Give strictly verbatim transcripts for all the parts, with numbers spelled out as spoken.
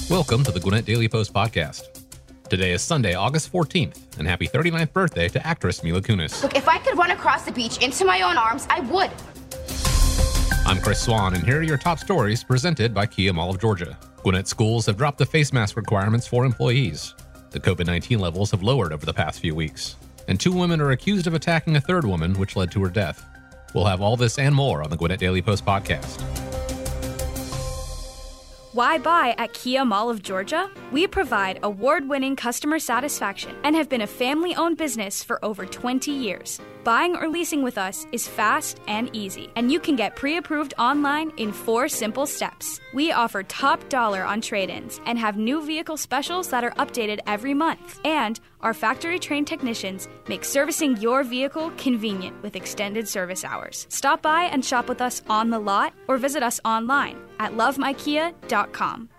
Welcome to the Gwinnett Daily Post podcast. Today is Sunday, August fourteenth, and happy thirty-ninth birthday to actress Mila Kunis. Look, if I could run across the beach into my own arms, I would. I'm Chris Swan, and here are your top stories presented by Kia Mall of Georgia. Gwinnett schools have dropped the face mask requirements for employees. The COVID nineteen levels have lowered over the past few weeks. And two women are accused of attacking a third woman, which led to her death. We'll have all this and more on the Gwinnett Daily Post podcast. Why buy at Kia Mall of Georgia? We provide award-winning customer satisfaction and have been a family-owned business for over twenty years. Buying or leasing with us is fast and easy, and you can get pre-approved online in four simple steps. We offer top dollar on trade-ins and have new vehicle specials that are updated every month. And our factory-trained technicians make servicing your vehicle convenient with extended service hours. Stop by and shop with us on the lot or visit us online at love my kia dot com.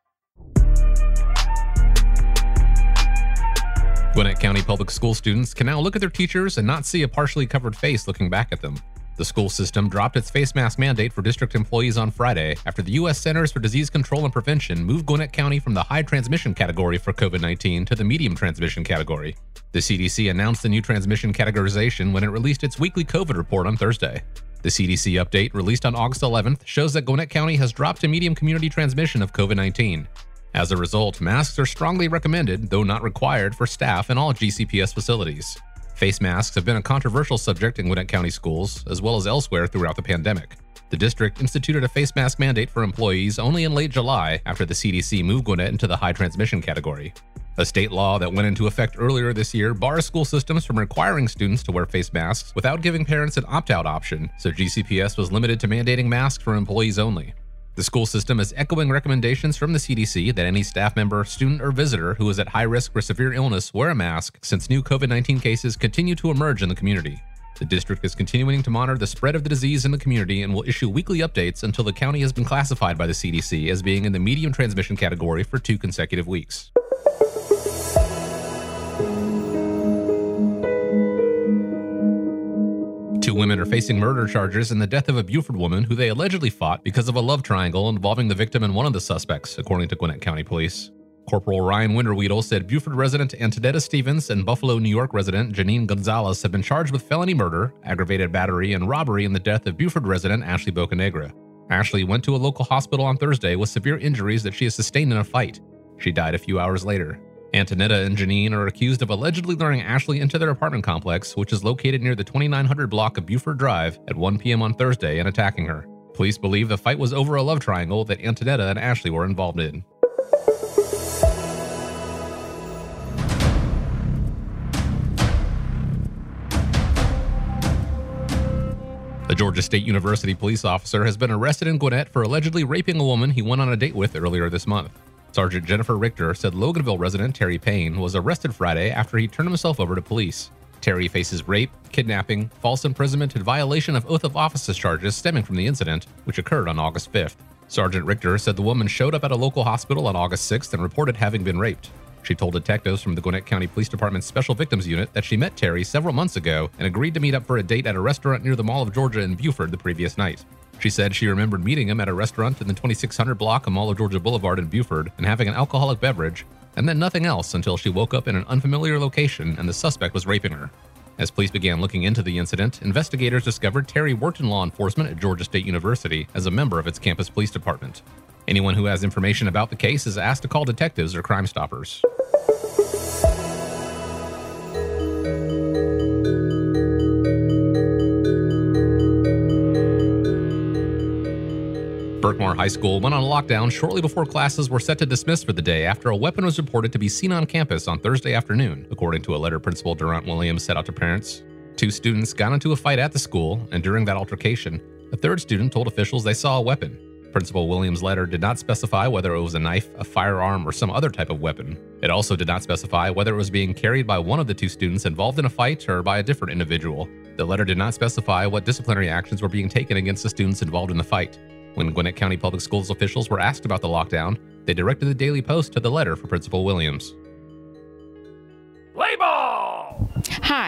Gwinnett County Public School students can now look at their teachers and not see a partially covered face looking back at them. The school system dropped its face mask mandate for district employees on Friday after the U S Centers for Disease Control and Prevention moved Gwinnett County from the high transmission category for COVID nineteen to the medium transmission category. The C D C announced the new transmission categorization when it released its weekly COVID report on Thursday. The C D C update, released on August eleventh, shows that Gwinnett County has dropped to medium community transmission of COVID nineteen. As a result, masks are strongly recommended, though not required, for staff in all G C P S facilities. Face masks have been a controversial subject in Gwinnett County schools, as well as elsewhere throughout the pandemic. The district instituted a face mask mandate for employees only in late July after the C D C moved Gwinnett into the high transmission category. A state law that went into effect earlier this year bars school systems from requiring students to wear face masks without giving parents an opt-out option, so G C P S was limited to mandating masks for employees only. The school system is echoing recommendations from the C D C that any staff member, student, or visitor who is at high risk for severe illness wear a mask since new COVID nineteen cases continue to emerge in the community. The district is continuing to monitor the spread of the disease in the community and will issue weekly updates until the county has been classified by the C D C as being in the medium transmission category for two consecutive weeks. Two women are facing murder charges in the death of a Buford woman who they allegedly fought because of a love triangle involving the victim and one of the suspects, according to Gwinnett County Police. Corporal Ryan Winterweedle said Buford resident Antonetta Stevens and Buffalo, New York resident Janine Gonzalez have been charged with felony murder, aggravated battery, and robbery in the death of Buford resident Ashley Bocanegra. Ashley went to a local hospital on Thursday with severe injuries that she has sustained in a fight. She died a few hours later. Antonetta and Janine are accused of allegedly luring Ashley into their apartment complex, which is located near the twenty-nine hundred block of Buford Drive, at one p.m. on Thursday and attacking her. Police believe the fight was over a love triangle that Antonetta and Ashley were involved in. A Georgia State University police officer has been arrested in Gwinnett for allegedly raping a woman he went on a date with earlier this month. Sergeant Jennifer Richter said Loganville resident Terry Payne was arrested Friday after he turned himself over to police. Terry faces rape, kidnapping, false imprisonment, and violation of oath of office charges stemming from the incident, which occurred on August fifth. Sergeant Richter said the woman showed up at a local hospital on August sixth and reported having been raped. She told detectives from the Gwinnett County Police Department's Special Victims Unit that she met Terry several months ago and agreed to meet up for a date at a restaurant near the Mall of Georgia in Buford the previous night. She said she remembered meeting him at a restaurant in the twenty-six hundred block of Mall of Georgia Boulevard in Buford and having an alcoholic beverage, and then nothing else until she woke up in an unfamiliar location and the suspect was raping her. As police began looking into the incident, investigators discovered Terry worked in law enforcement at Georgia State University as a member of its campus police department. Anyone who has information about the case is asked to call detectives or Crime Stoppers. Berkmar High School went on lockdown shortly before classes were set to dismiss for the day after a weapon was reported to be seen on campus on Thursday afternoon, according to a letter Principal Durant Williams sent out to parents. Two students got into a fight at the school, and during that altercation, a third student told officials they saw a weapon. Principal Williams' letter did not specify whether it was a knife, a firearm, or some other type of weapon. It also did not specify whether it was being carried by one of the two students involved in a fight or by a different individual. The letter did not specify what disciplinary actions were being taken against the students involved in the fight. When Gwinnett County Public Schools officials were asked about the lockdown, they directed the Daily Post to the letter for Principal Williams. Play ball! Hi,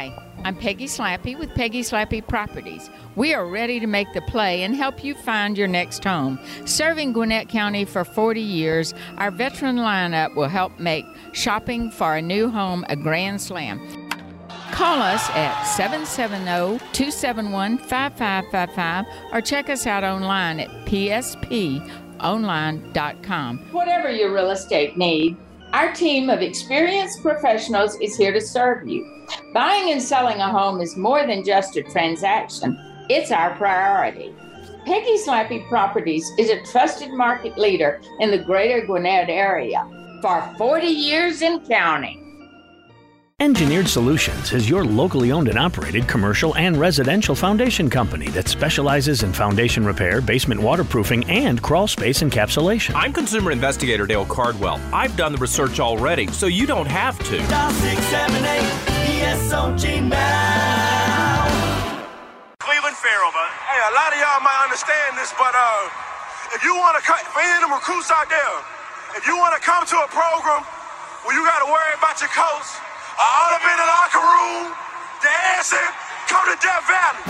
I'm Peggy Slappy with Peggy Slappy Properties. We are ready to make the play and help you find your next home. Serving Gwinnett County for forty years, our veteran lineup will help make shopping for a new home a grand slam. Call us at seven seven zero, two seven one, five five five five or check us out online at p s p online dot com. Whatever your real estate need, our team of experienced professionals is here to serve you. Buying and selling a home is more than just a transaction. It's our priority. Peggy Slappy Properties is a trusted market leader in the greater Gwinnett area for forty years and counting. Engineered Solutions is your locally owned and operated commercial and residential foundation company that specializes in foundation repair, basement waterproofing, and crawl space encapsulation. I'm consumer investigator Dale Cardwell. I've done the research already, so you don't have to. Dial six seven eight E S O G now. Cleveland Farrell, but hey, a lot of y'all might understand this, but uh, if you want to cut, for any of them recruits out there, if you want to come to a program where you got to worry about your coach, all up in the locker room, the answer, come to Death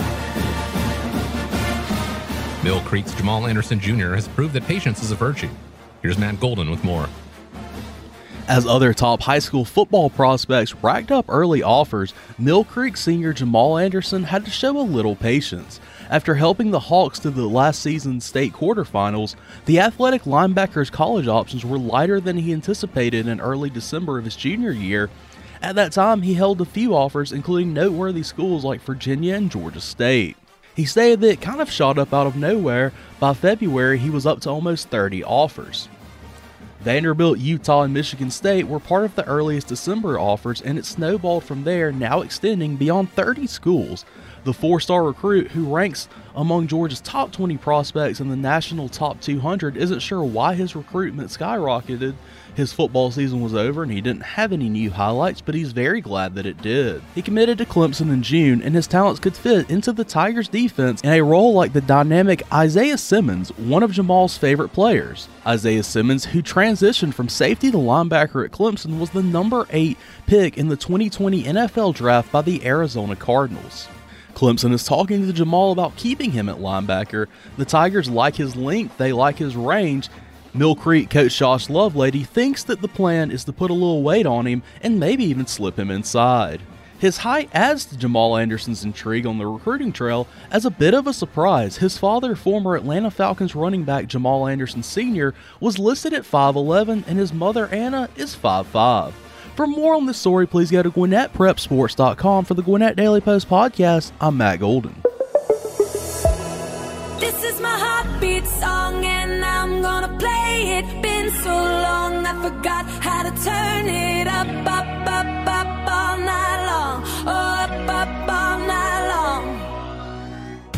Valley. Mill Creek's Jamal Anderson Junior has proved that patience is a virtue. Here's Matt Golden with more. As other top high school football prospects racked up early offers, Mill Creek senior Jamal Anderson had to show a little patience. After helping the Hawks to the last season's state quarterfinals, the athletic linebacker's college options were lighter than he anticipated in early December of his junior year. At that time, he held a few offers, including noteworthy schools like Virginia and Georgia State. He stated that it kind of shot up out of nowhere. By February, he was up to almost thirty offers. Vanderbilt, Utah, and Michigan State were part of the earliest December offers, and it snowballed from there, now extending beyond thirty schools. The four-star recruit, who ranks among Georgia's top twenty prospects in the national top two hundred, isn't sure why his recruitment skyrocketed. His football season was over and he didn't have any new highlights, but he's very glad that it did. He committed to Clemson in June, and his talents could fit into the Tigers' defense in a role like the dynamic Isaiah Simmons, one of Jamal's favorite players. Isaiah Simmons, who transitioned from safety to linebacker at Clemson, was the number eight pick in the twenty twenty N F L draft by the Arizona Cardinals. Clemson is talking to Jamal about keeping him at linebacker. The Tigers like his length, they like his range. Mill Creek coach Josh Lovelady thinks that the plan is to put a little weight on him and maybe even slip him inside. His height adds to Jamal Anderson's intrigue on the recruiting trail. As a bit of a surprise, his father, former Atlanta Falcons running back Jamal Anderson Senior, was listed at five eleven and his mother Anna is five five. For more on this story, please go to Gwinnett Prep Sports dot com. For the Gwinnett Daily Post podcast, I'm Matt Golden. This is my heartbeat song and I'm gonna play it. Been so long I forgot how to turn it up, up, up, up all night long. Oh, up, up all night long.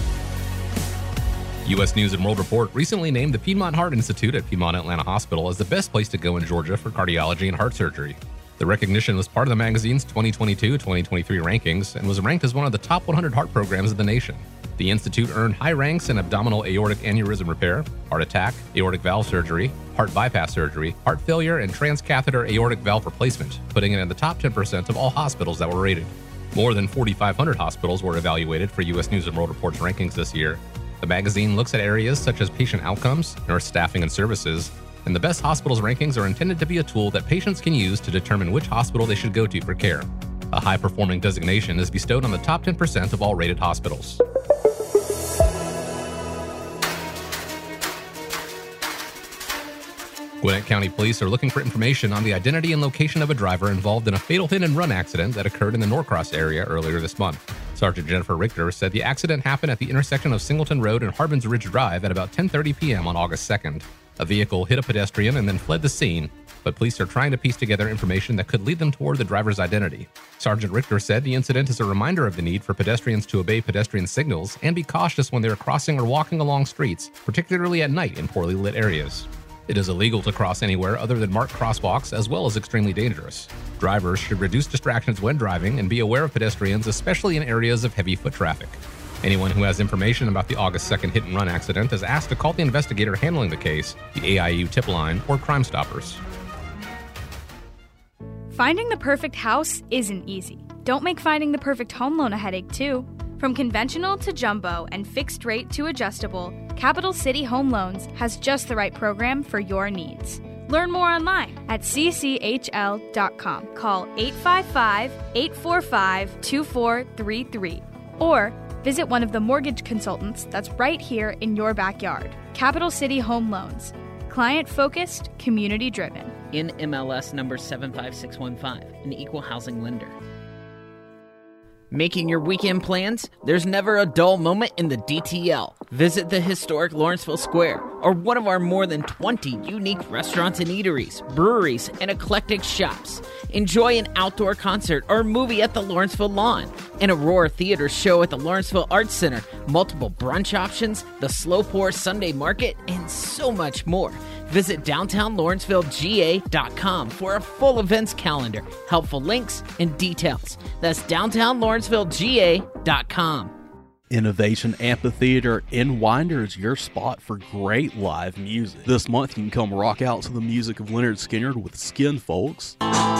U S News and World Report recently named the Piedmont Heart Institute at Piedmont Atlanta Hospital as the best place to go in Georgia for cardiology and heart surgery. The recognition was part of the magazine's twenty twenty-two twenty twenty-three rankings and was ranked as one of the top one hundred heart programs in the nation. The institute earned high ranks in abdominal aortic aneurysm repair, heart attack, aortic valve surgery, heart bypass surgery, heart failure, and transcatheter aortic valve replacement, putting it in the top ten percent of all hospitals that were rated. More than forty-five hundred hospitals were evaluated for U S News and World Report's rankings this year. The magazine looks at areas such as patient outcomes, nurse staffing and services, and the Best Hospitals rankings are intended to be a tool that patients can use to determine which hospital they should go to for care. A high-performing designation is bestowed on the top ten percent of all rated hospitals. Gwinnett County Police are looking for information on the identity and location of a driver involved in a fatal hit-and-run accident that occurred in the Norcross area earlier this month. Sergeant Jennifer Richter said the accident happened at the intersection of Singleton Road and Harbins Ridge Drive at about ten thirty p.m. on August second. A vehicle hit a pedestrian and then fled the scene, but police are trying to piece together information that could lead them toward the driver's identity. Sergeant Richter said the incident is a reminder of the need for pedestrians to obey pedestrian signals and be cautious when they are crossing or walking along streets, particularly at night in poorly lit areas. It is illegal to cross anywhere other than marked crosswalks, as well as extremely dangerous. Drivers should reduce distractions when driving and be aware of pedestrians, especially in areas of heavy foot traffic. Anyone who has information about the August second hit-and-run accident is asked to call the investigator handling the case, the A I U tip line, or Crime Stoppers. Finding the perfect house isn't easy. Don't make finding the perfect home loan a headache, too. From conventional to jumbo and fixed rate to adjustable, Capital City Home Loans has just the right program for your needs. Learn more online at c c h l dot com. Call eight five five, eight four five, two four three three or visit one of the mortgage consultants that's right here in your backyard. Capital City Home Loans. Client-focused, community-driven. N M L S number seven five six one five, an equal housing lender. Making your weekend plans? There's never a dull moment in the D T L. Visit the historic Lawrenceville Square or one of our more than twenty unique restaurants and eateries, breweries, and eclectic shops. Enjoy an outdoor concert or movie at the Lawrenceville Lawn, an Aurora Theater show at the Lawrenceville Arts Center, multiple brunch options, the Slow Pour Sunday Market, and so much more. Visit downtown lawrenceville G A dot com for a full events calendar, helpful links, and details. That's downtown lawrenceville G A dot com. Innovation Amphitheater in Winder is your spot for great live music. This month you can come rock out to the music of Lynyrd Skynyrd with Skin Folks.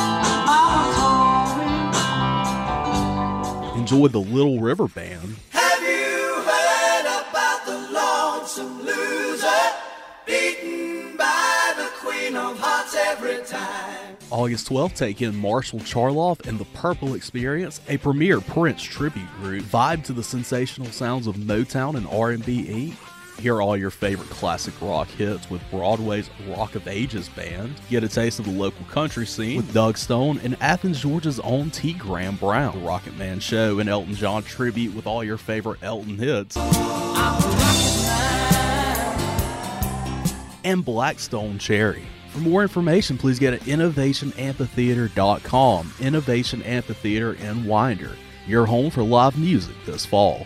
Enjoy the Little River Band. Have you heard about the lonesome loser? Beaten by the Queen of Hearts every time. August twelfth, take in Marshall Charloff and the Purple Experience, a premier Prince tribute group. Vibe to the sensational sounds of Motown and R and B Incorporated. Hear all your favorite classic rock hits with Broadway's Rock of Ages band. Get a taste of the local country scene with Doug Stone and Athens, Georgia's own T. Graham Brown. The Rocket Man Show and Elton John tribute with all your favorite Elton hits. And Blackstone Cherry. For more information, please get at innovation amphitheater dot com. Innovation Amphitheater in Winder, your home for live music this fall.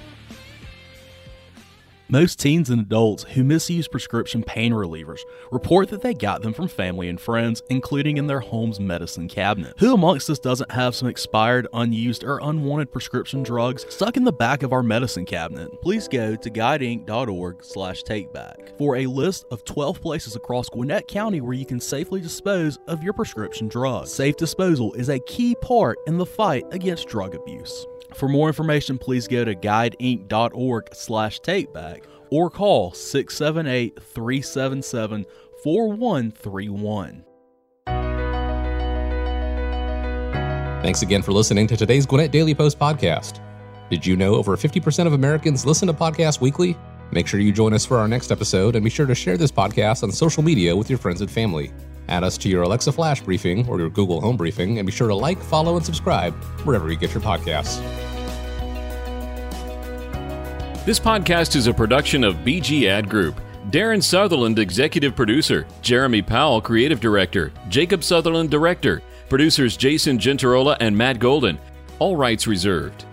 Most teens and adults who misuse prescription pain relievers report that they got them from family and friends, including in their home's medicine cabinet. Who amongst us doesn't have some expired, unused, or unwanted prescription drugs stuck in the back of our medicine cabinet? Please go to guide inc dot org slash takeback for a list of twelve places across Gwinnett County where you can safely dispose of your prescription drugs. Safe disposal is a key part in the fight against drug abuse. For more information, please go to guide inc dot org slash takeback or call six seven eight, three seven seven, four one three one. Thanks again for listening to today's Gwinnett Daily Post podcast. Did you know over fifty percent of Americans listen to podcasts weekly? Make sure you join us for our next episode, and be sure to share this podcast on social media with your friends and family. Add us to your Alexa Flash Briefing or your Google Home Briefing, and be sure to like, follow, and subscribe wherever you get your podcasts. This podcast is a production of B G Ad Group. Darren Sutherland, Executive Producer. Jeremy Powell, Creative Director. Jacob Sutherland, Director. Producers Jason Gentarola and Matt Golden. All rights reserved.